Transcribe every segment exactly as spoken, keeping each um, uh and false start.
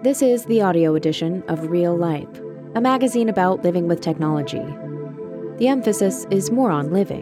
This is the audio edition of Real Life, a magazine about living with technology. The emphasis is more on living.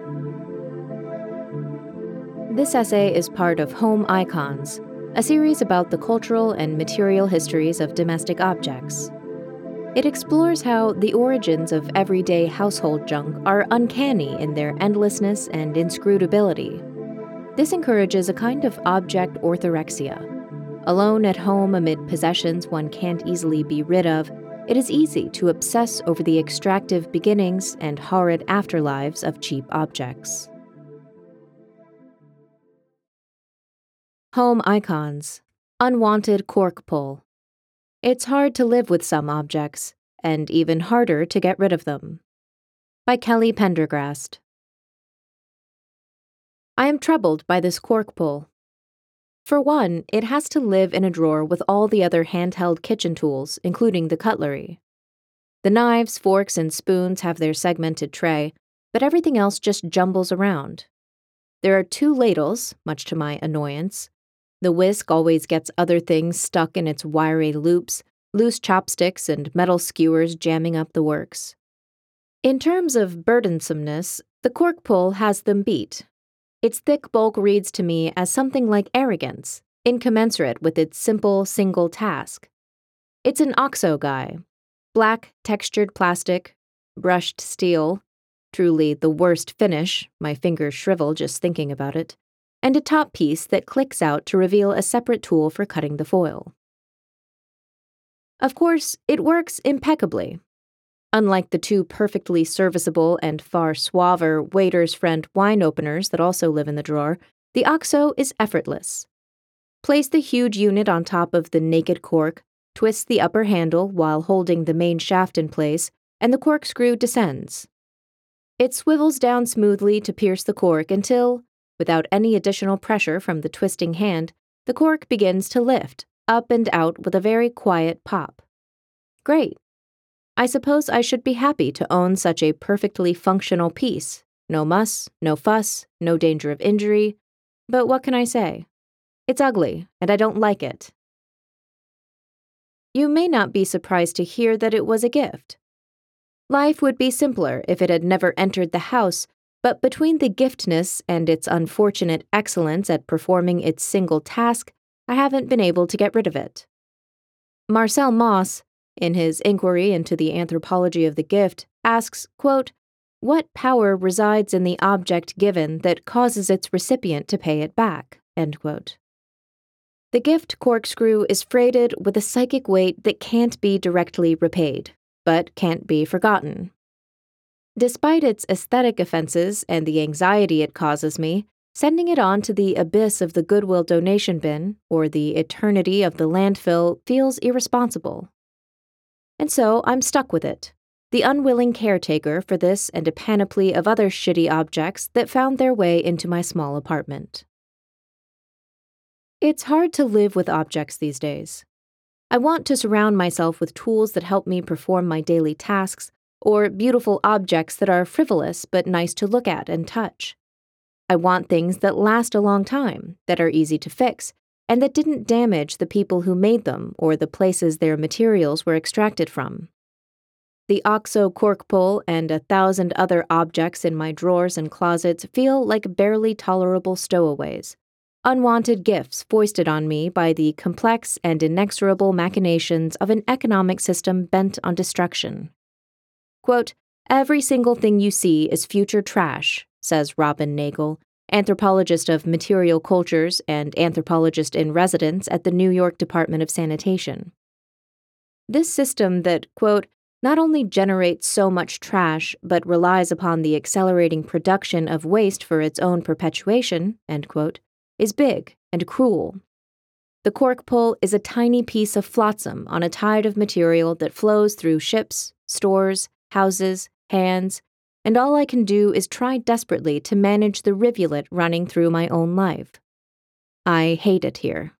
This essay is part of Home Icons, a series about the cultural and material histories of domestic objects. It explores how the origins of everyday household junk are uncanny in their endlessness and inscrutability. This encourages a kind of object orthorexia. Alone at home amid possessions one can't easily be rid of, it is easy to obsess over the extractive beginnings and horrid afterlives of cheap objects. Home Icons. Unwanted cork pull. It's hard to live with some objects, and even harder to get rid of them. By Kelly Pendergrast. I am troubled by this cork pull. For one, it has to live in a drawer with all the other handheld kitchen tools, including the cutlery. The knives, forks, and spoons have their segmented tray, but everything else just jumbles around. There are two ladles, much to my annoyance. The whisk always gets other things stuck in its wiry loops, loose chopsticks and metal skewers jamming up the works. In terms of burdensomeness, the cork pull has them beat. Its thick bulk reads to me as something like arrogance, incommensurate with its simple, single task. It's an OXO guy. Black, textured plastic, brushed steel, truly the worst finish, my fingers shrivel just thinking about it, and a top piece that clicks out to reveal a separate tool for cutting the foil. Of course, it works impeccably. Unlike the two perfectly serviceable and far suaver waiter's friend wine openers that also live in the drawer, the OXO is effortless. Place the huge unit on top of the naked cork, twist the upper handle while holding the main shaft in place, and the corkscrew descends. It swivels down smoothly to pierce the cork until, without any additional pressure from the twisting hand, the cork begins to lift, up and out with a very quiet pop. Great. I suppose I should be happy to own such a perfectly functional piece. No muss, no fuss, no danger of injury. But what can I say? It's ugly, and I don't like it. You may not be surprised to hear that it was a gift. Life would be simpler if it had never entered the house, but between the giftness and its unfortunate excellence at performing its single task, I haven't been able to get rid of it. Marcel Mauss, in his inquiry into the anthropology of the gift, asks, quote, "What power resides in the object given that causes its recipient to pay it back?" End quote. The gift corkscrew is freighted with a psychic weight that can't be directly repaid, but can't be forgotten. Despite its aesthetic offenses and the anxiety it causes me, sending it on to the abyss of the Goodwill donation bin or the eternity of the landfill feels irresponsible. And so I'm stuck with it, the unwilling caretaker for this and a panoply of other shitty objects that found their way into my small apartment. It's hard to live with objects these days. I want to surround myself with tools that help me perform my daily tasks, or beautiful objects that are frivolous but nice to look at and touch. I want things that last a long time, that are easy to fix, and that didn't damage the people who made them or the places their materials were extracted from. The OXO cork pull and a thousand other objects in my drawers and closets feel like barely tolerable stowaways, unwanted gifts foisted on me by the complex and inexorable machinations of an economic system bent on destruction. Quote, "Every single thing you see is future trash," says Robin Nagel, anthropologist of material cultures and anthropologist in residence at the New York Department of Sanitation. This system that, quote, "not only generates so much trash, but relies upon the accelerating production of waste for its own perpetuation," end quote, is big and cruel. The cork pull is a tiny piece of flotsam on a tide of material that flows through ships, stores, houses, hands, and all I can do is try desperately to manage the rivulet running through my own life. I hate it here.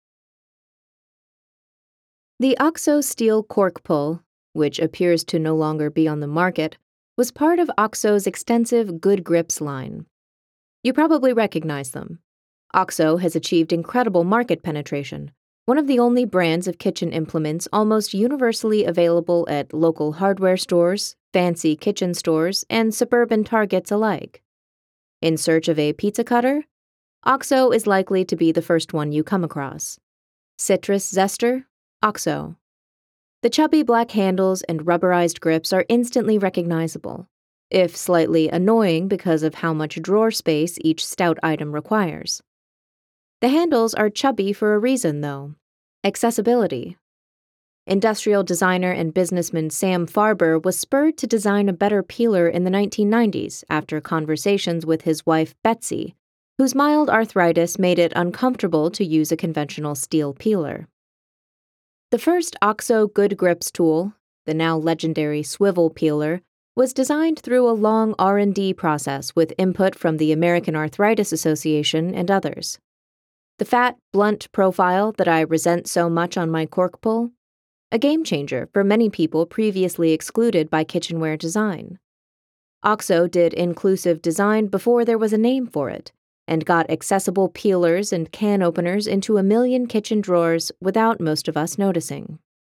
The OXO steel cork pull, which appears to no longer be on the market, was part of OXO's extensive Good Grips line. You probably recognize them. OXO has achieved incredible market penetration, one of the only brands of kitchen implements almost universally available at local hardware stores, fancy kitchen stores, and suburban Targets alike. In search of a pizza cutter? OXO is likely to be the first one you come across. Citrus zester? OXO. The chubby black handles and rubberized grips are instantly recognizable, if slightly annoying because of how much drawer space each stout item requires. The handles are chubby for a reason, though. Accessibility. Industrial designer and businessman Sam Farber was spurred to design a better peeler in the nineteen nineties after conversations with his wife Betsy, whose mild arthritis made it uncomfortable to use a conventional steel peeler. The first OXO Good Grips tool, the now legendary swivel peeler, was designed through a long R and D process with input from the American Arthritis Association and others. The fat, blunt profile that I resent so much on my cork pull? A game changer for many people previously excluded by kitchenware design. OXO did inclusive design before there was a name for it, and got accessible peelers and can openers into a million kitchen drawers without most of us noticing.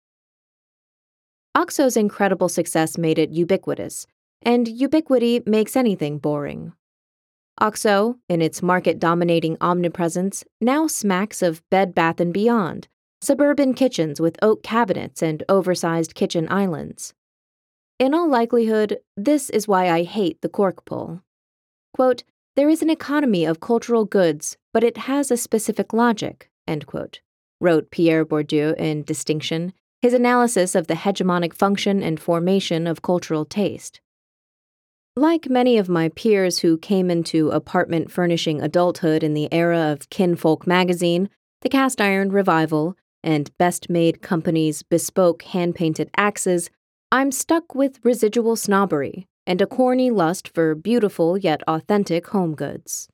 OXO's incredible success made it ubiquitous, and ubiquity makes anything boring. OXO, in its market-dominating omnipresence, now smacks of Bed Bath and Beyond, suburban kitchens with oak cabinets and oversized kitchen islands. In all likelihood, this is why I hate the cork pull. Quote, "There is an economy of cultural goods, but it has a specific logic," end quote, wrote Pierre Bourdieu in Distinction, his analysis of the hegemonic function and formation of cultural taste. Like many of my peers who came into apartment furnishing adulthood in the era of Kinfolk magazine, the cast iron revival, and Best Made Company's bespoke hand-painted axes, I'm stuck with residual snobbery and a corny lust for beautiful yet authentic home goods.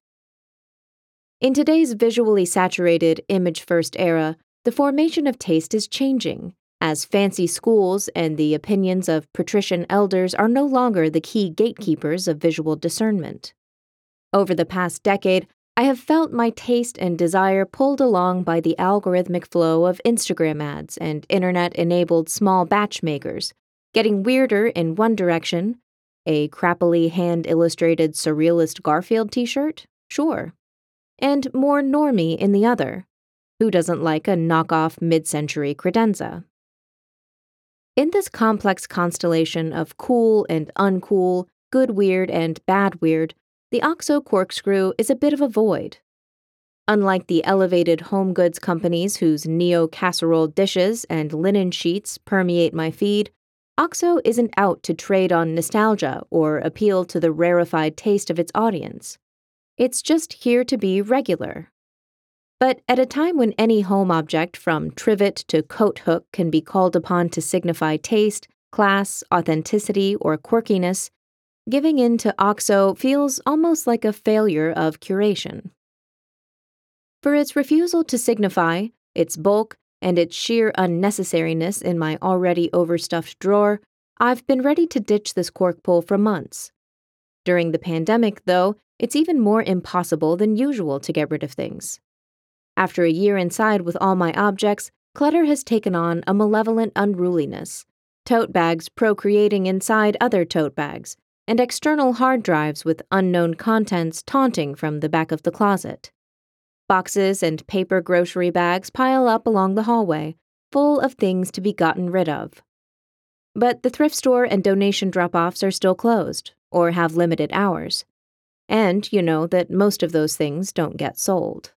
In today's visually saturated, image-first era, the formation of taste is changing, as fancy schools and the opinions of patrician elders are no longer the key gatekeepers of visual discernment. Over the past decade, I have felt my taste and desire pulled along by the algorithmic flow of Instagram ads and internet-enabled small batch makers, getting weirder in one direction, a crappily hand-illustrated surrealist Garfield t-shirt? Sure. And more normie in the other. Who doesn't like a knockoff mid-century credenza? In this complex constellation of cool and uncool, good weird and bad weird, the OXO corkscrew is a bit of a void. Unlike the elevated home goods companies whose neo-casserole dishes and linen sheets permeate my feed, OXO isn't out to trade on nostalgia or appeal to the rarefied taste of its audience. It's just here to be regular. But at a time when any home object from trivet to coat hook can be called upon to signify taste, class, authenticity, or quirkiness, giving in to OXO feels almost like a failure of curation. For its refusal to signify, its bulk, and its sheer unnecessariness in my already overstuffed drawer, I've been ready to ditch this cork pull for months. During the pandemic, though, it's even more impossible than usual to get rid of things. After a year inside with all my objects, clutter has taken on a malevolent unruliness, tote bags procreating inside other tote bags, and external hard drives with unknown contents taunting from the back of the closet. Boxes and paper grocery bags pile up along the hallway, full of things to be gotten rid of. But the thrift store and donation drop-offs are still closed, or have limited hours. And you know that most of those things don't get sold.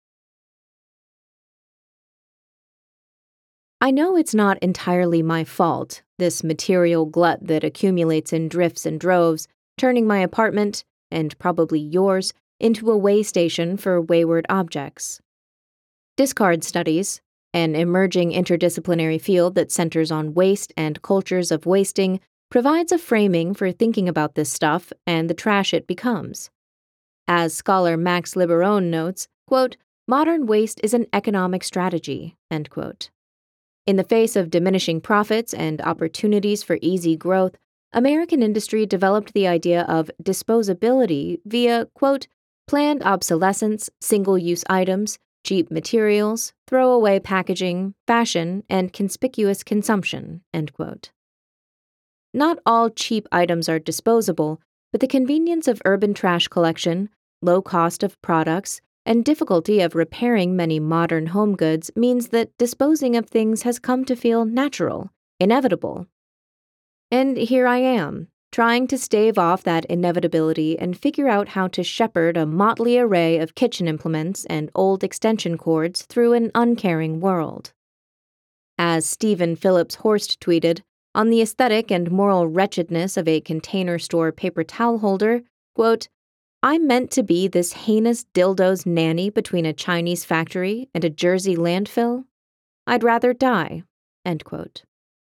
I know it's not entirely my fault, this material glut that accumulates in drifts and droves, turning my apartment, and probably yours, into a way station for wayward objects. Discard studies, an emerging interdisciplinary field that centers on waste and cultures of wasting, provides a framing for thinking about this stuff and the trash it becomes. As scholar Max Liberone notes, quote, "Modern waste is an economic strategy," end quote. In the face of diminishing profits and opportunities for easy growth, American industry developed the idea of disposability via, quote, "planned obsolescence, single-use items, cheap materials, throwaway packaging, fashion, and conspicuous consumption, end quote. Not all cheap items are disposable, but the convenience of urban trash collection, low cost of products, and difficulty of repairing many modern home goods means that disposing of things has come to feel natural, inevitable. And here I am, trying to stave off that inevitability and figure out how to shepherd a motley array of kitchen implements and old extension cords through an uncaring world. As Stephen Phillips Horst tweeted, on the aesthetic and moral wretchedness of a Container Store paper towel holder, quote, "I'm meant to be this heinous dildo's nanny between a Chinese factory and a Jersey landfill? I'd rather die," end quote.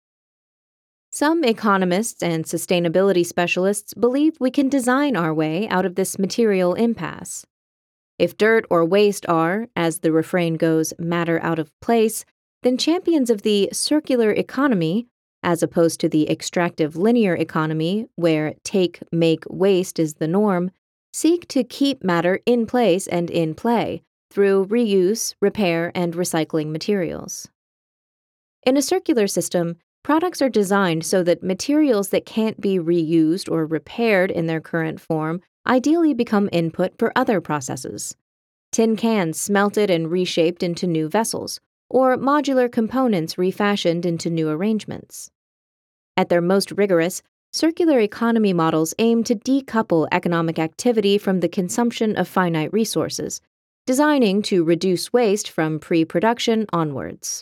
Some economists and sustainability specialists believe we can design our way out of this material impasse. If dirt or waste are, as the refrain goes, matter out of place, then champions of the circular economy, as opposed to the extractive linear economy, where take, make, waste is the norm, seek to keep matter in place and in play through reuse, repair, and recycling materials. In a circular system, products are designed so that materials that can't be reused or repaired in their current form ideally become input for other processes. Tin cans smelted and reshaped into new vessels, or modular components refashioned into new arrangements. At their most rigorous, circular economy models aim to decouple economic activity from the consumption of finite resources, designing to reduce waste from pre-production onwards.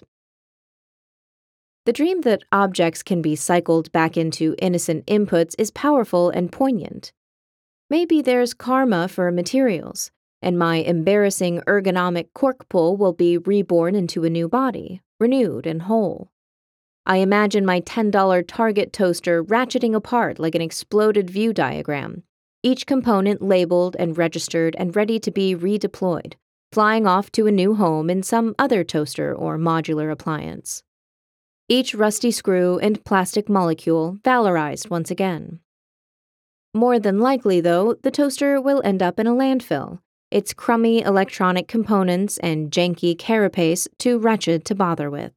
The dream that objects can be cycled back into innocent inputs is powerful and poignant. Maybe there's karma for materials, and my embarrassing ergonomic cork pull will be reborn into a new body, renewed and whole. I imagine my ten dollar Target toaster ratcheting apart like an exploded view diagram, each component labeled and registered and ready to be redeployed, flying off to a new home in some other toaster or modular appliance. Each rusty screw and plastic molecule valorized once again. More than likely, though, the toaster will end up in a landfill, its crummy electronic components and janky carapace too wretched to bother with.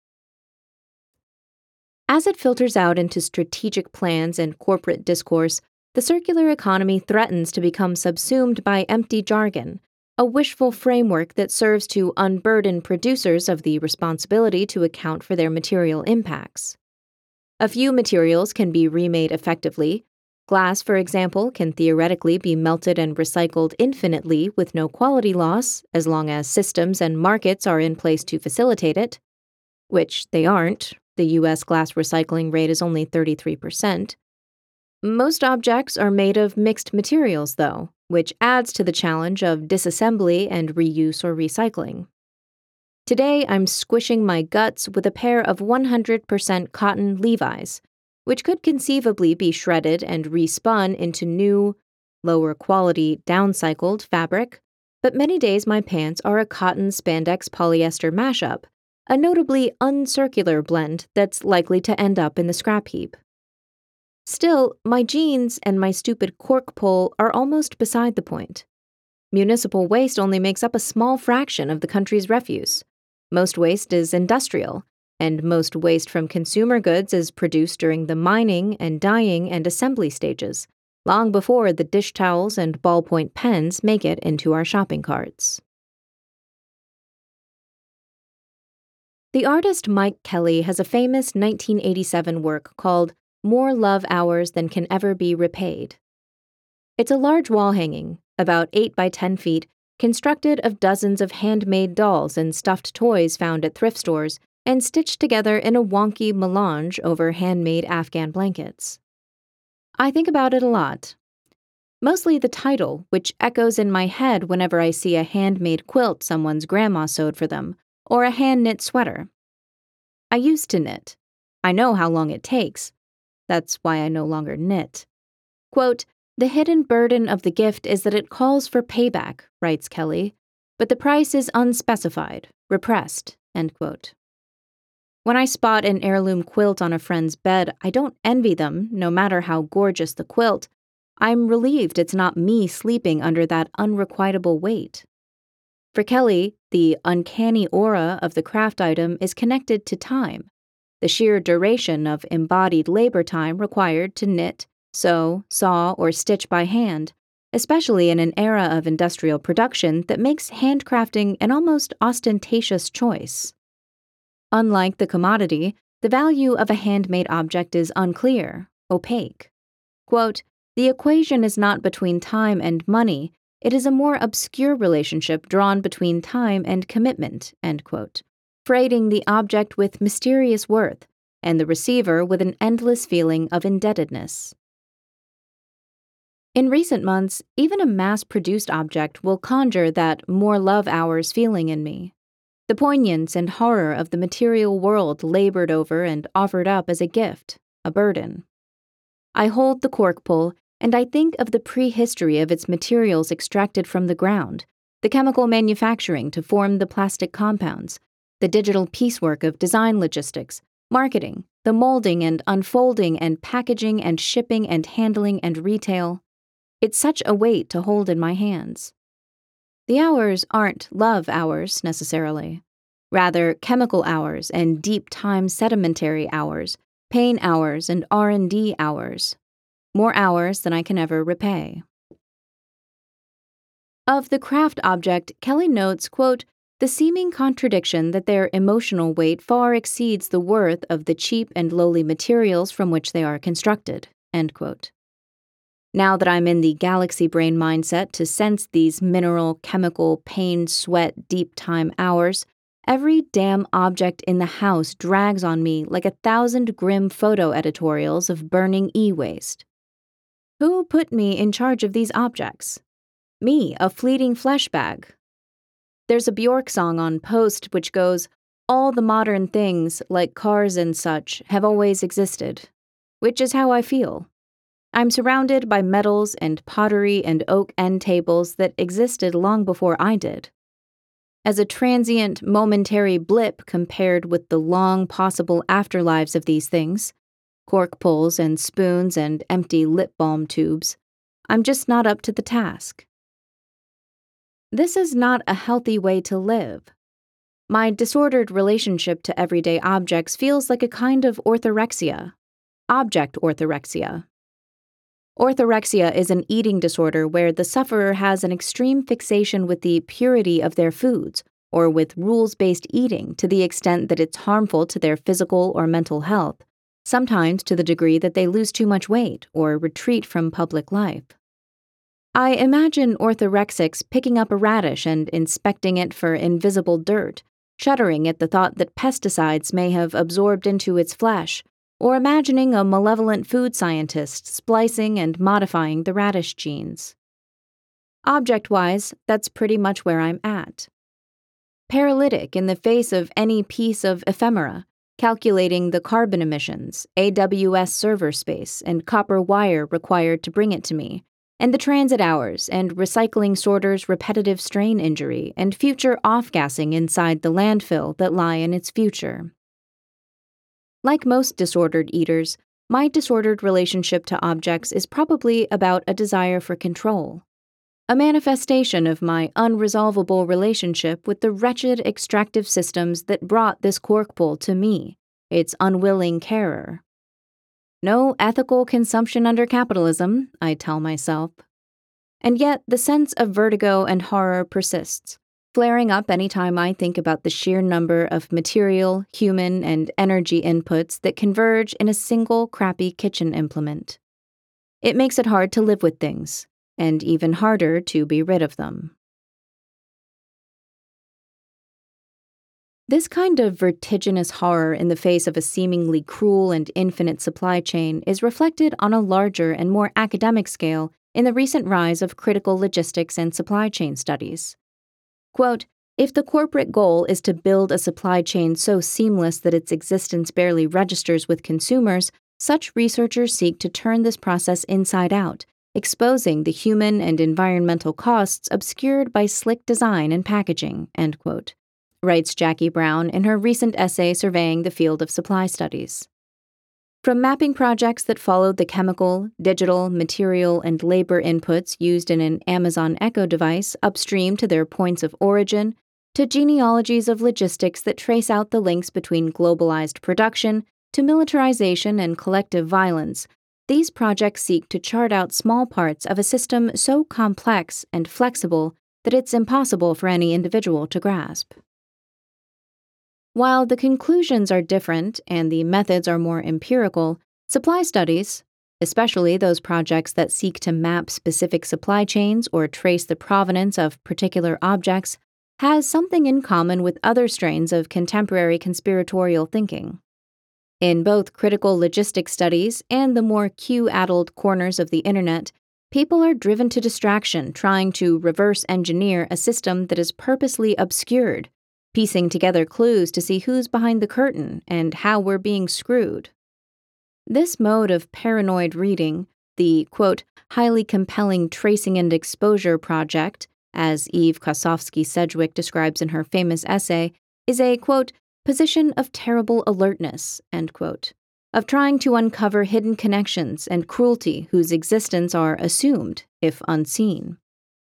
As it filters out into strategic plans and corporate discourse, the circular economy threatens to become subsumed by empty jargon, a wishful framework that serves to unburden producers of the responsibility to account for their material impacts. A few materials can be remade effectively. Glass, for example, can theoretically be melted and recycled infinitely with no quality loss, as long as systems and markets are in place to facilitate it, which they aren't. The U S glass recycling rate is only thirty-three percent. Most objects are made of mixed materials, though, which adds to the challenge of disassembly and reuse or recycling. Today, I'm squishing my guts with a pair of one hundred percent cotton Levi's, which could conceivably be shredded and respun into new, lower-quality, downcycled fabric, but many days my pants are a cotton spandex polyester mashup, a notably uncircular blend that's likely to end up in the scrap heap. Still, my jeans and my stupid cork pull are almost beside the point. Municipal waste only makes up a small fraction of the country's refuse. Most waste is industrial, and most waste from consumer goods is produced during the mining and dyeing and assembly stages, long before the dish towels and ballpoint pens make it into our shopping carts. The artist Mike Kelly has a famous nineteen eighty-seven work called More Love Hours Than Can Ever Be Repaid. It's a large wall hanging, about eight by ten feet, constructed of dozens of handmade dolls and stuffed toys found at thrift stores and stitched together in a wonky melange over handmade Afghan blankets. I think about it a lot. Mostly the title, which echoes in my head whenever I see a handmade quilt someone's grandma sewed for them, or a hand-knit sweater. I used to knit. I know how long it takes. That's why I no longer knit. Quote, "The hidden burden of the gift is that it calls for payback," writes Kelly, "but the price is unspecified, repressed," end quote. When I spot an heirloom quilt on a friend's bed, I don't envy them, no matter how gorgeous the quilt. I'm relieved it's not me sleeping under that unrequitable weight. For Kelly, the uncanny aura of the craft item is connected to time, the sheer duration of embodied labor time required to knit, sew, saw, or stitch by hand, especially in an era of industrial production that makes handcrafting an almost ostentatious choice. Unlike the commodity, the value of a handmade object is unclear, opaque. Quote, "The equation is not between time and money, it is a more obscure relationship drawn between time and commitment," end quote, freighting the object with mysterious worth and the receiver with an endless feeling of indebtedness. In recent months, even a mass-produced object will conjure that more love hours feeling in me. The poignance and horror of the material world labored over and offered up as a gift, a burden. I hold the cork pull, and I think of the prehistory of its materials extracted from the ground, the chemical manufacturing to form the plastic compounds, the digital piecework of design logistics, marketing, the molding and unfolding and packaging and shipping and handling and retail. It's such a weight to hold in my hands. The hours aren't love hours, necessarily. Rather, chemical hours and deep time sedimentary hours, pain hours and R and D hours. More hours than I can ever repay. Of the craft object, Kelly notes, quote, "The seeming contradiction that their emotional weight far exceeds the worth of the cheap and lowly materials from which they are constructed," end quote. Now that I'm in the galaxy brain mindset to sense these mineral, chemical, pain, sweat, deep time hours, every damn object in the house drags on me like a thousand grim photo editorials of burning e-waste. Who put me in charge of these objects? Me, a fleeting flesh bag. There's a Bjork song on Post which goes, "All the modern things, like cars and such, have always existed," which is how I feel. I'm surrounded by metals and pottery and oak end tables that existed long before I did. As a transient, momentary blip compared with the long possible afterlives of these things, cork pulls and spoons and empty lip balm tubes, I'm just not up to the task. This is not a healthy way to live. My disordered relationship to everyday objects feels like a kind of orthorexia, object orthorexia. Orthorexia is an eating disorder where the sufferer has an extreme fixation with the purity of their foods, or with rules-based eating to the extent that it's harmful to their physical or mental health, sometimes to the degree that they lose too much weight or retreat from public life. I imagine orthorexics picking up a radish and inspecting it for invisible dirt, shuddering at the thought that pesticides may have absorbed into its flesh, or imagining a malevolent food scientist splicing and modifying the radish genes. Object-wise, that's pretty much where I'm at. Paralytic in the face of any piece of ephemera, calculating the carbon emissions, A W S server space, and copper wire required to bring it to me, and the transit hours and recycling sorter's repetitive strain injury and future off-gassing inside the landfill that lie in its future. Like most disordered eaters, my disordered relationship to objects is probably about a desire for control, a manifestation of my unresolvable relationship with the wretched extractive systems that brought this cork pull to me, its unwilling carer. No ethical consumption under capitalism, I tell myself. And yet the sense of vertigo and horror persists, flaring up any time I think about the sheer number of material, human, and energy inputs that converge in a single crappy kitchen implement. It makes it hard to live with things, and even harder to be rid of them. This kind of vertiginous horror in the face of a seemingly cruel and infinite supply chain is reflected on a larger and more academic scale in the recent rise of critical logistics and supply chain studies. Quote, "If the corporate goal is to build a supply chain so seamless that its existence barely registers with consumers, such researchers seek to turn this process inside out, exposing the human and environmental costs obscured by slick design and packaging," end quote, writes Jackie Brown in her recent essay surveying the field of supply studies. From mapping projects that followed the chemical, digital, material, and labor inputs used in an Amazon Echo device upstream to their points of origin, to genealogies of logistics that trace out the links between globalized production to militarization and collective violence, these projects seek to chart out small parts of a system so complex and flexible that it's impossible for any individual to grasp. While the conclusions are different and the methods are more empirical, supply studies, especially those projects that seek to map specific supply chains or trace the provenance of particular objects, has something in common with other strains of contemporary conspiratorial thinking. In both critical logistics studies and the more Q-addled corners of the internet, people are driven to distraction trying to reverse engineer a system that is purposely obscured, piecing together clues to see who's behind the curtain and how we're being screwed. This mode of paranoid reading, the, quote, highly compelling tracing and exposure project, as Eve Kosofsky-Sedgwick describes in her famous essay, is a, quote, position of terrible alertness, end quote, of trying to uncover hidden connections and cruelty whose existence are assumed, if unseen.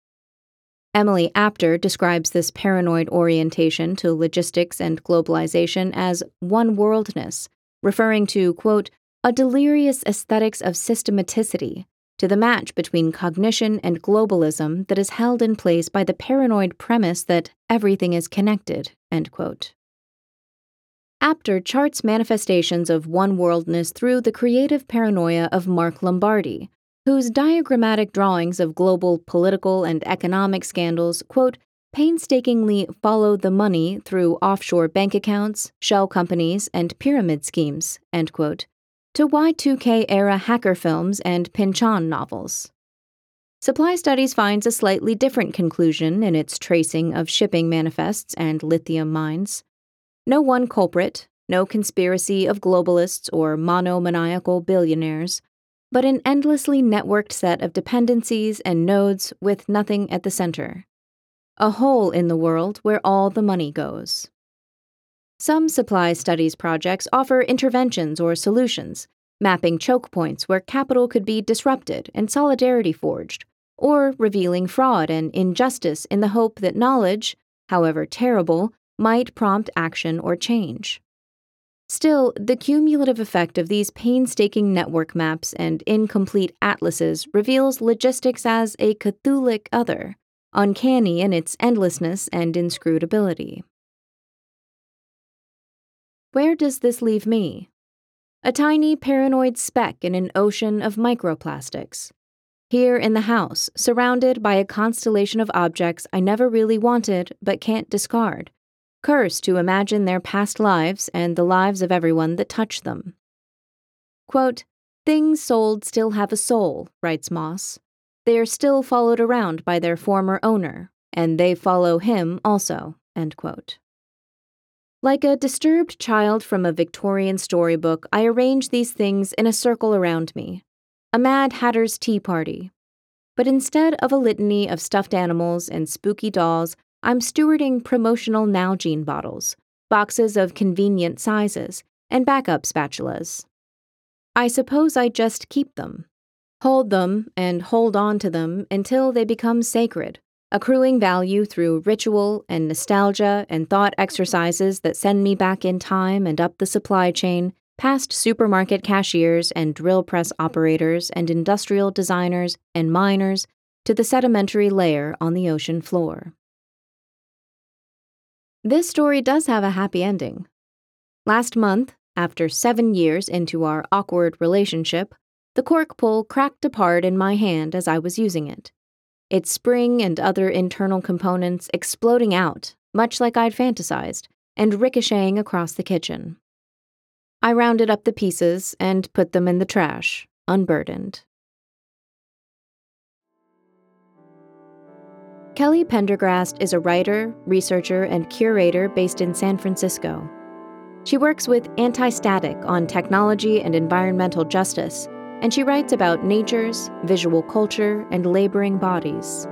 Emily Apter describes this paranoid orientation to logistics and globalization as one-worldness, referring to, quote, a delirious aesthetics of systematicity, to the match between cognition and globalism that is held in place by the paranoid premise that everything is connected, end quote. Apter charts manifestations of one-worldness through the creative paranoia of Mark Lombardi, whose diagrammatic drawings of global political and economic scandals, quote, painstakingly follow the money through offshore bank accounts, shell companies, and pyramid schemes, end quote, to Y two K-era hacker films and Pynchon novels. Supply Studies finds a slightly different conclusion in its tracing of shipping manifests and lithium mines. No one culprit, no conspiracy of globalists or monomaniacal billionaires, but an endlessly networked set of dependencies and nodes with nothing at the center. A hole in the world where all the money goes. Some supply studies projects offer interventions or solutions, mapping choke points where capital could be disrupted and solidarity forged, or revealing fraud and injustice in the hope that knowledge, however terrible, might prompt action or change. Still, the cumulative effect of these painstaking network maps and incomplete atlases reveals logistics as a Cthulhic other, uncanny in its endlessness and inscrutability. Where does this leave me? A tiny paranoid speck in an ocean of microplastics. Here in the house, surrounded by a constellation of objects I never really wanted but can't discard, cursed to imagine their past lives and the lives of everyone that touched them. Quote, things sold still have a soul, writes Moss. They are still followed around by their former owner, and they follow him also, end quote. Like a disturbed child from a Victorian storybook, I arrange these things in a circle around me, a Mad Hatter's tea party. But instead of a litany of stuffed animals and spooky dolls, I'm stewarding promotional Nalgene bottles, boxes of convenient sizes, and backup spatulas. I suppose I just keep them, hold them, and hold on to them until they become sacred, accruing value through ritual and nostalgia and thought exercises that send me back in time and up the supply chain, past supermarket cashiers and drill press operators and industrial designers and miners, to the sedimentary layer on the ocean floor. This story does have a happy ending. Last month, after seven years into our awkward relationship, the cork pull cracked apart in my hand as I was using it, its spring and other internal components exploding out, much like I'd fantasized, and ricocheting across the kitchen. I rounded up the pieces and put them in the trash, unburdened. Kelly Pendergrast is a writer, researcher, and curator based in San Francisco. She works with Anti-Static on technology and environmental justice, and she writes about natures, visual culture, and laboring bodies.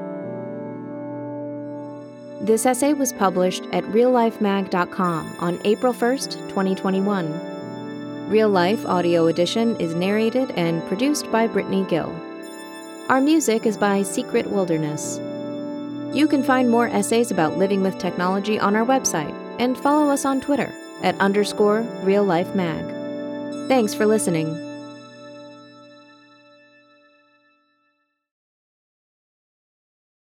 This essay was published at real life mag dot com on April first, twenty twenty-one. Real Life Audio Edition is narrated and produced by Brittany Gill. Our music is by Secret Wilderness. You can find more essays about living with technology on our website and follow us on Twitter at underscore Real Life Mag. Thanks for listening.